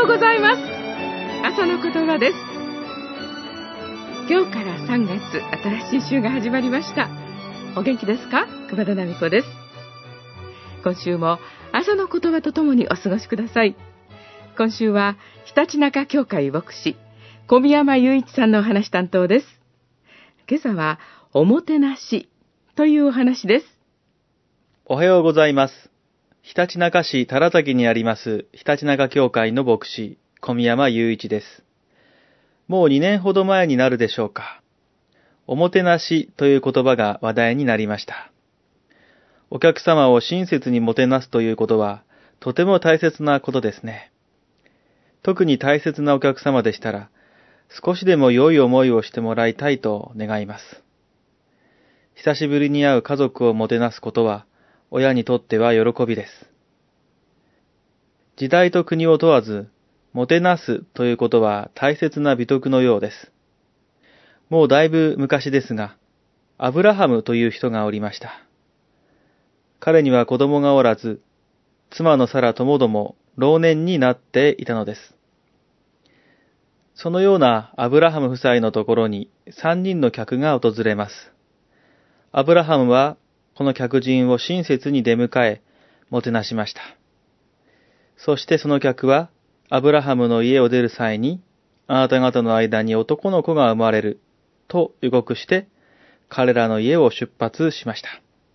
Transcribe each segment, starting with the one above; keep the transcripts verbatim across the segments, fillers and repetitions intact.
うございます。朝の言葉です。今日からさんがつ、新しい週が始まりました。お元気ですか？熊田奈美子です。今週も朝の言葉とともにお過ごしください。今週はひたちなか教会牧師小宮山雄一さんのお話担当です。今朝はおもてなしというお話です。 おはようございます。ひたちなか市多良崎にありますひたちなか教会の牧師小宮山雄一です。もうにねんほど前になるでしょうか。おもてなしという言葉が話題になりました。お客様を親切にもてなすということはとても大切なことですね。特に大切なお客様でしたら少しでも良い思いをしてもらいたいと願います。久しぶりに会う家族をもてなすことは親にとっては喜びです。時代と国を問わず、もてなすということは大切な美徳のようです。もうだいぶ昔ですが、アブラハムという人がおりました。彼には子供がおらず、妻のサラともども老年になっていたのです。そのようなアブラハム夫妻のところに三人の客が訪れます。アブラハムはこの客人を親切に出迎え、もてなしました。そしてその客は、アブラハムの家を出る際に、あなた方の間に男の子が生まれる、と予告して、彼らの家を出発しました。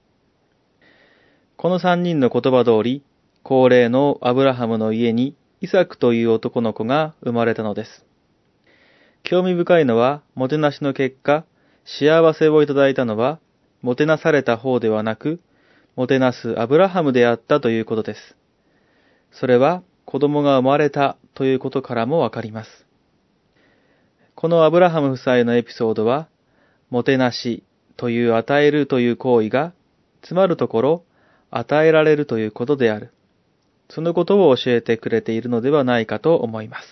この三人の言葉通り、高齢のアブラハムの家にイサクという男の子が生まれたのです。興味深いのは、もてなしの結果、幸せをいただいたのは、もてなされた方ではなく、もてなすアブラハムであったということです。それは子供が生まれたということからもわかります。このアブラハム夫妻のエピソードは、もてなしという与えるという行為が、つまるところ、与えられるということである。そのことを教えてくれているのではないかと思います。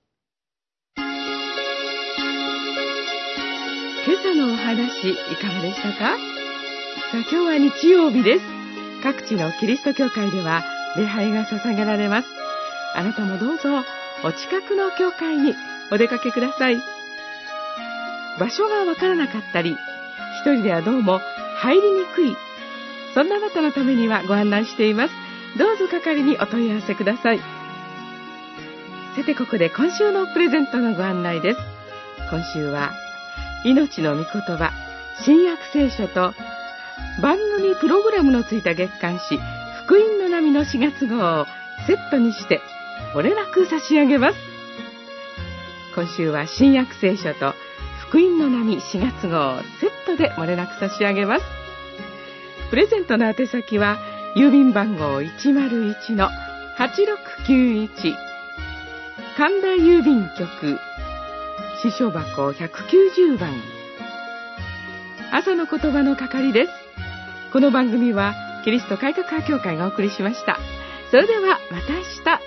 今朝のお話いかがでしたか？さあ、今日は日曜日です。各地のキリスト教会では礼拝が捧げられます。あなたもどうぞお近くの教会にお出かけください。場所がわからなかったり、一人ではどうも入りにくい、そんなあなたのためにはご案内しています。どうぞ係にお問い合わせください。さて、ここで今週のプレゼントのご案内です。今週は命の御言葉新約聖書と番組プログラムのついた月刊誌福音の波のしがつ号をセットにしてお連絡差し上げます。今週は新約聖書と福音の波しがつ号をセットでお連絡差し上げます。プレゼントの宛先は郵便番号 いちまるいちのはちろくきゅういち 神田郵便局支所箱ひゃくきゅうじゅうばん。朝の言葉の係です。この番組はキリスト改革派教会がお送りしました。それではまた明日。